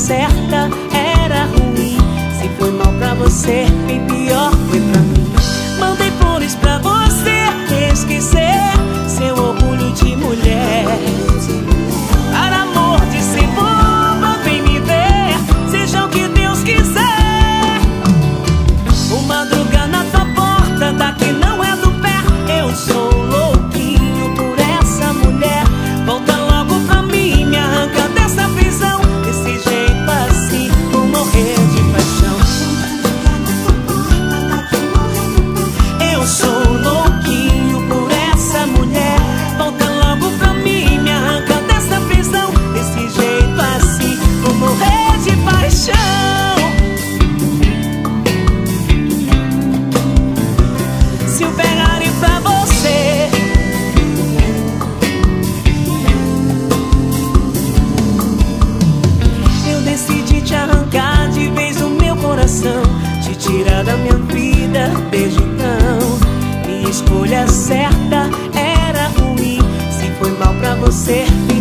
certa era ruim. Se foi mal pra você, bem pior foi pra mim. Mandei flores pra você esquecer seu orgulho de mulher. Para amor de se envolva, vem me ver, seja o que Deus quiser. Vou madrugar na tua porta, daqui não é do pé. Eu sou louquinho por essa mulher. Volta logo pra mim, me arranca dessa prisão. Desse jeito assim, vou morrer de paixão. Eu sou louquinho por essa mulher. Volta logo pra mim, me arranca dessa prisão. Desse jeito assim, vou morrer de paixão. Se eu pegarem pra você, eu decidi te arrancar de vez do meu coração, te tirar da minha vida desde então. Minha escolha certa era ruim. Se foi mal pra você,